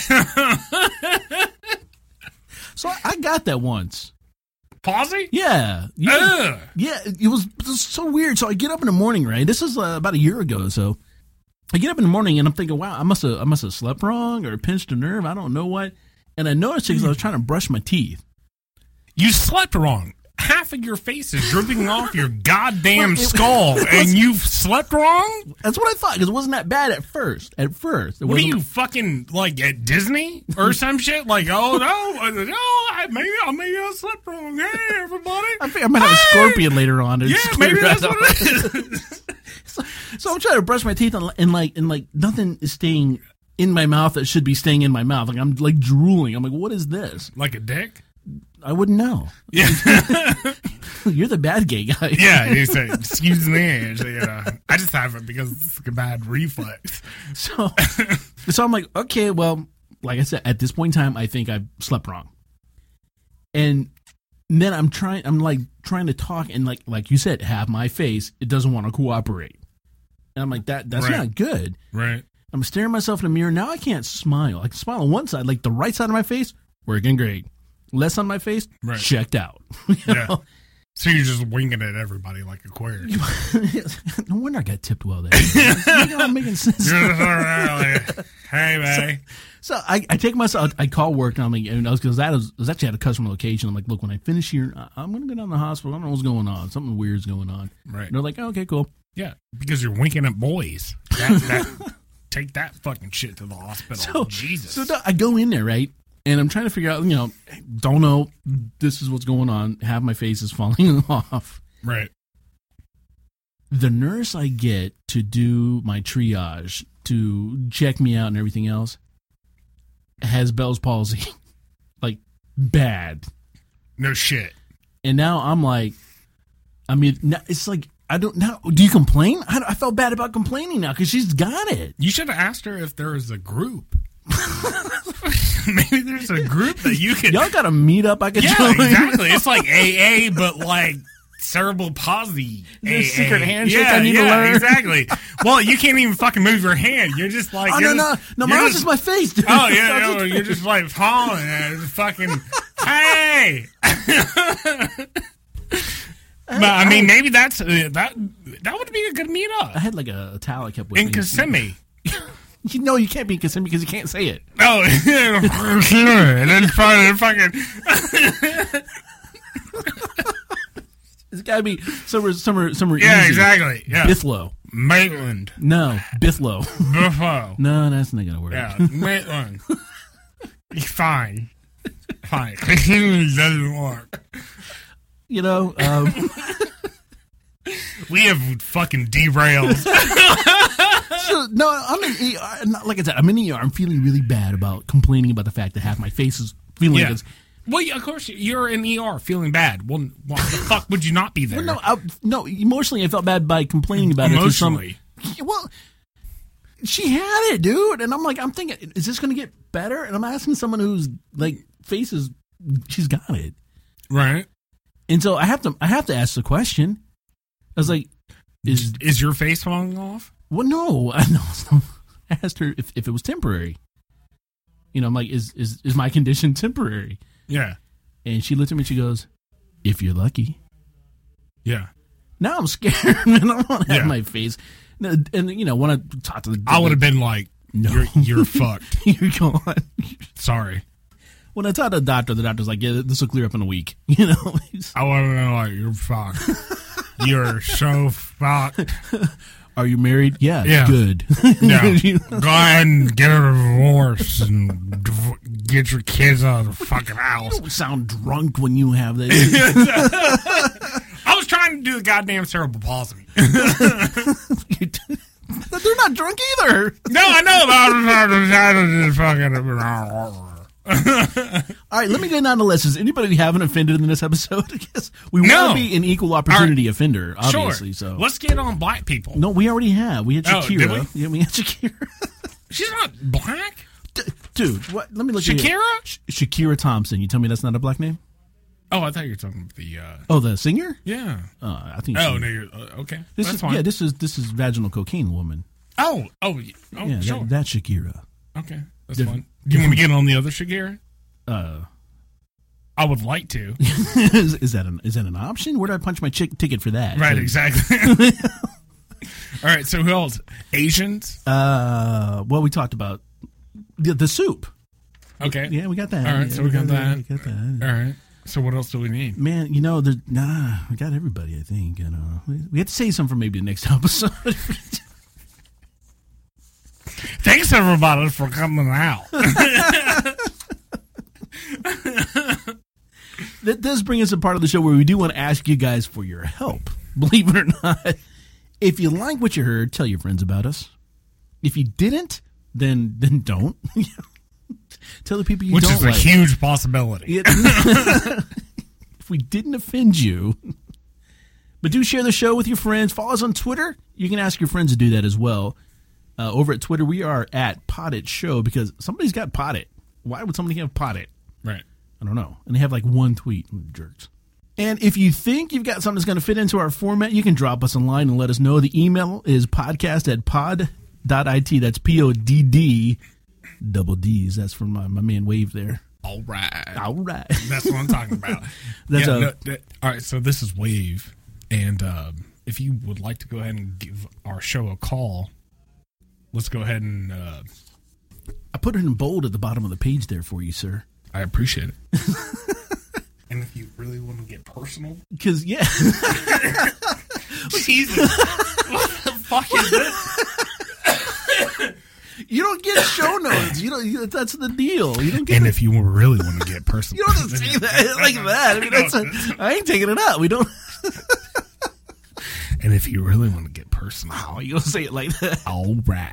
So I got that once. Palsy? Yeah. Ugh. Yeah, it was so weird. So I get up in the morning, right? This is about a year ago or so. I get up in the morning and I'm thinking, wow, I must have slept wrong or pinched a nerve. I don't know what. And I noticed it because I was trying to brush my teeth. You slept wrong. Half of your face is dripping off your goddamn skull, and you've slept wrong? That's what I thought, because it wasn't that bad at first. It What are wasn't- you, fucking, like, at Disney or some shit? Like, oh, no, maybe I slept wrong. Hey, everybody. I think I might have a scorpion later on. Yeah, maybe that's what it is. So I'm trying to brush my teeth and like nothing is staying in my mouth that should be staying in my mouth. Like I'm like drooling. I'm like, what is this? Like a dick? I wouldn't know. Yeah. You're the bad gay guy. Yeah, you say, excuse me. I just have it because it's a bad reflex. So I'm like, okay, well, like I said, at this point in time, I think I've slept wrong. And then I'm trying to talk and like you said, have my face. It doesn't want to cooperate. And I'm like, that's Right. not good. Right. I'm staring myself in the mirror. Now I can't smile. I can smile on one side, like the right side of my face, working great. Less on my face, Right. checked out. You Yeah. know? So you're just winking at everybody like Aquarius. No wonder I got tipped well there. I'm making sense. Hey, man. So I take myself. I call work and I'm like, because I was actually at a customer location. I'm like, look, when I finish here, I'm gonna go down to the hospital. I don't know what's going on. Something weird's going on. Right. And they're like, oh, okay, cool. Yeah, because you're winking at boys. Take that fucking shit to the hospital. So Jesus. So I go in there, right, and I'm trying to figure out. Don't know. This is what's going on. Half my face is falling off. Right. The nurse I get to do my triage to check me out and everything else has Bell's palsy, like bad. No shit. And now I'm like, now it's like, I don't know. Do you complain? I felt bad about complaining now because she's got it. You should have asked her if there was a group. Maybe there's a group that you could. Y'all got to meet up. I could Yeah, join. exactly. It's like AA, but like cerebral palsy. There's AA. secret handshake Yeah, I need to learn. Exactly. Well, you can't even fucking move your hand. You're just like. Oh, you're no. you're Mine's just my face, dude. Oh yeah, no, you're just like falling and fucking. Hey. But I mean, maybe that would be a good I meepp had like a towel I kept with in me. Kissimmee. You can't be in Kissimmee because you can't say it. Oh, and then fucking. It's got to be somewhere Yeah, easy. exactly. Yeah, Bithlow. Maitland, No, Bithlow. Buffalo. No, that's not going to work. Yeah, Maitland. Fine. Kissimmee doesn't work. We have fucking derailed. So, no, I'm in ER. Like I said, I'm in ER. I'm feeling really bad about complaining about the fact that half my face is feeling like it's. Well, yeah, of course, you're in ER feeling bad. Well, why the fuck would you not be there? Well, no, emotionally, I felt bad by complaining about it. Emotionally. Well, she had it, dude. And I'm thinking, is this going to get better? And I'm asking someone who's, like, she's got it. Right. And so I have to ask the question. I was like, is your face falling off? Well, no. I asked her if it was temporary. I'm like, is my condition temporary? Yeah. And she looked at me and she goes, if you're lucky. Yeah. Now I'm scared, man. I want to have Yeah. my face. And when I talk to the I would have been like, No. you're fucked. You're gone. Sorry. When I talked to the doctor's like, yeah, this will clear up in a week. I would have been like, you're fucked. You're so fucked. Are you married? Yeah. Yeah. Good. Yeah. Go ahead and get a divorce and get your kids out of the fucking house. You don't sound drunk when you have that. I was trying to do the goddamn cerebral palsy. That They're not drunk either. No, I know. Fucking. All right, let me get on the list. Is anybody we haven't offended in this episode? Because we want to be an equal opportunity offender, obviously. Sure. So let's get on black people. No, we already have. We had Shakira. Did we? Yeah, we had Shakira. She's not black. Dude, what? Let me look Shakira? at Shakira Thompson. You tell me that's not a black name? Oh, I thought you were talking about the. Oh, the singer? Yeah. I think. Oh, no, you're okay. This That's is fine. yeah. This is vaginal cocaine woman. Oh, Yeah, sure. that's Shakira. Okay, that's fine. Do you want to get on the other Shakira? I would like to. is that an option? Where do I punch my ticket for that? Right, exactly. All right, so who else? Asians? Well, we talked about the soup. Okay. Yeah, we got that. All right, so we got that. We got that. All right. So what else do we need? Man, we got everybody, I think. We have to say something for maybe the next episode. Thanks, everybody, for coming out. That does bring us a part of the show where we do want to ask you guys for your help. Believe it or not. If you like what you heard, tell your friends about us. If you didn't, then don't. Tell the people you Which don't is a like. huge possibility. If we didn't offend you. But do share the show with your friends. Follow us on Twitter. You can ask your friends to do that as well. Over at Twitter, we are at Potted Show because somebody's got potted. Why would somebody have potted? Right. I don't know. And they have like one tweet. Jerks. And if you think you've got something that's going to fit into our format, you can drop us a line and let us know. The email is podcast@pod.it. That's PODD. Double D's. That's from my man Wave there. All right. That's what I'm talking about. All right, so this is Wave. And if you would like to go ahead and give our show a call, let's go ahead and... I put it in bold at the bottom of the page there for you, sir. I appreciate it. And if you really want to get personal... Because, yeah. Jesus. What the fuck is this? You don't get show notes. That's the deal. You don't get. And if you really want to get personal, you don't have to say that like that. I mean, I ain't taking it out. We don't. And if you really want to get personal, oh, you don't say it like that. All right.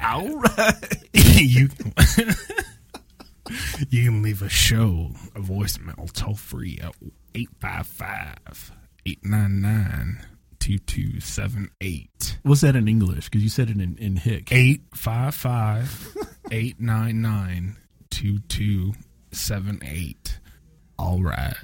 You can leave a voicemail toll free at 855-899-2278. What's that in English? Because you said it in Hick. 855-899-2278. All right.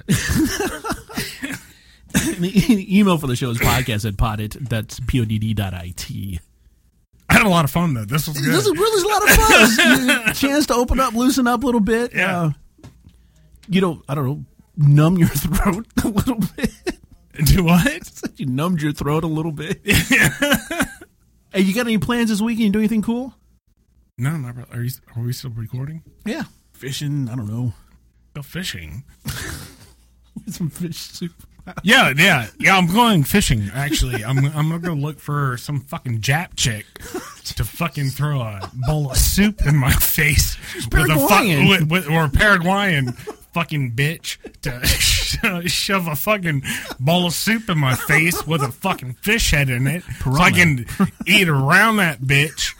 The email for the show is podcast@poddit. That's PODD.it. I had a lot of fun, though. This was good. This was really a lot of fun. A chance to open up, loosen up a little bit. Yeah. I don't know, numb your throat a little bit. Do what? You numbed your throat a little bit. Hey, you got any plans this weekend? You do anything cool? No, not really. Are we still recording? Yeah. Fishing, I don't know. Go fishing. Some fish soup. Yeah. I'm going fishing, actually. I'm going to go look for some fucking Jap chick to fucking throw a bowl of soup in my face. Or a Paraguayan fucking bitch to shove a fucking bowl of soup in my face with a fucking fish head in it. Piranha. So I can eat around that bitch.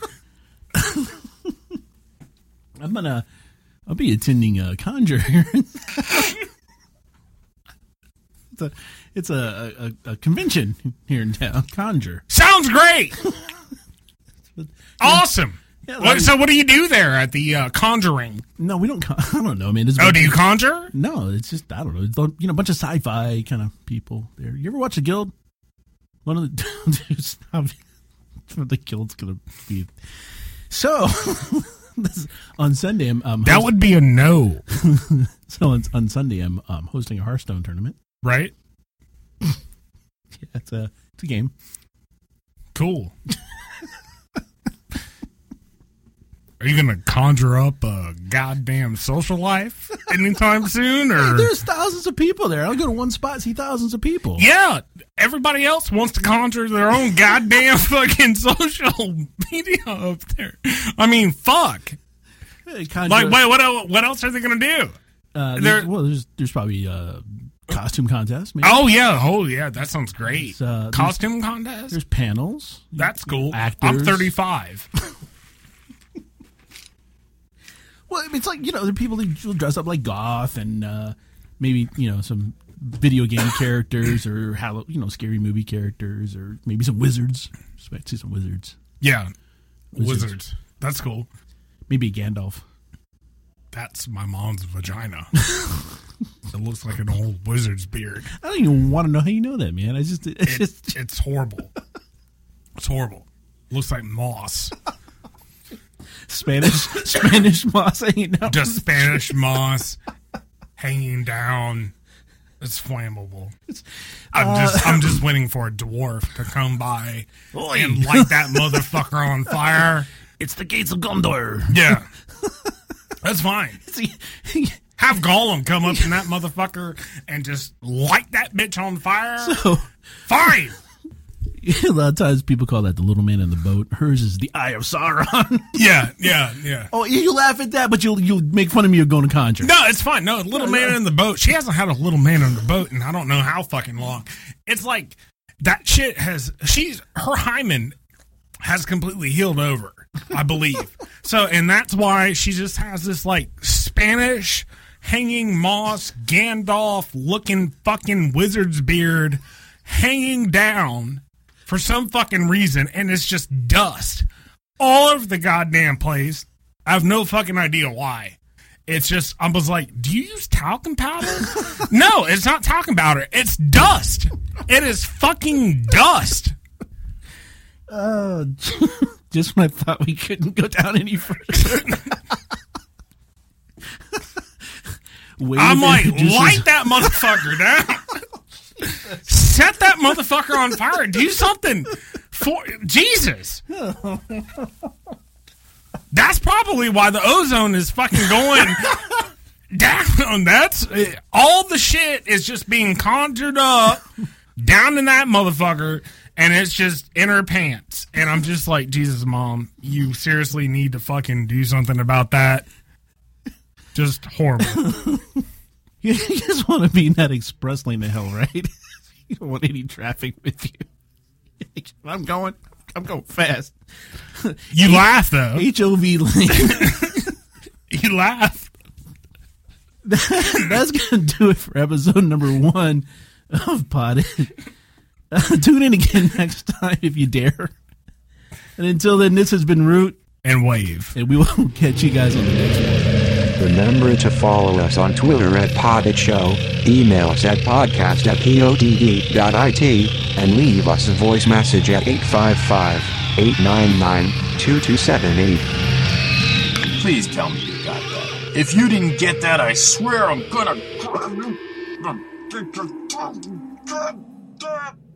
I'll be attending Conjure. It's a convention here in town. Conjure. Sounds great. Awesome. Yeah, So what do you do there at the Conjuring? No, we don't. I don't know, man. Do you conjure? No, it's just, I don't know. It's, a bunch of sci-fi kind of people there. You ever watch The Guild? One of the dudes. The Guild's gonna be. So on Sunday, that would be a no. So on Sunday, I'm hosting a Hearthstone tournament. Right? Yeah, it's a game. Cool. Are you going to conjure up a goddamn social life anytime soon? Or There's thousands of people there. I'll go to one spot and see thousands of people. Yeah, everybody else wants to conjure their own goddamn fucking social media up there. I mean, fuck. Conjure, Like, what else are they going to do? there's probably costume contest. Maybe. Oh yeah, that sounds great. Costume There's contest. panels. That's cool. Actors. I'm 35. Well, it's like, there are people who dress up like goth and maybe, some video game characters or, scary movie characters or maybe some wizards. Expect to see some wizards. Yeah. Wizards. That's cool. Maybe a Gandalf. That's my mom's vagina. It looks like an old wizard's beard. I don't even want to know how you know that, man. It's horrible. It's horrible. Looks like moss. Spanish moss hanging down. Just Spanish moss hanging down. It's flammable. I'm just waiting for a dwarf to come by and light that motherfucker on fire. It's the gates of Gondor. Yeah. That's fine. Have Gollum come up in that motherfucker and just light that bitch on fire. Fine. A lot of times people call that the little man in the boat. Hers is the Eye of Sauron. Yeah. Oh, you laugh at that, but you'll make fun of me of going to Conjure. No, it's fine. No, little man in the boat. She hasn't had a little man in the boat in I don't know how fucking long. It's like that shit her hymen has completely healed over, I believe. So, and that's why she just has this like Spanish hanging moss Gandalf looking fucking wizard's beard hanging down for some fucking reason, and it's just dust all over the goddamn place. I have no fucking idea why. It's just, I was like, do you use talcum powder? No, it's not talcum powder. It's dust. It is fucking dust. Just when I thought we couldn't go down any further. I'm like, light that motherfucker down. Set that motherfucker on fire. Do something for Jesus. That's probably why the ozone is fucking going down. That's all the shit is just being conjured up down in that motherfucker, and it's just in her pants. And I'm just like, Jesus, Mom, you seriously need to fucking do something about that. Just horrible. You just want to be in that express lane to hell, right? You don't want any traffic with you. I'm going fast. You laugh, though. HOV lane. You laugh. That's going to do it for episode number 1 of Pod. Tune in again next time if you dare. And until then, this has been Root and Wave. And we will catch you guys on the next one. Remember to follow us on Twitter at PoditShow, email us at podcast@podd.it, and leave us a voice message at 855-899-2278. Please tell me you got that. If you didn't get that, I swear I'm gonna...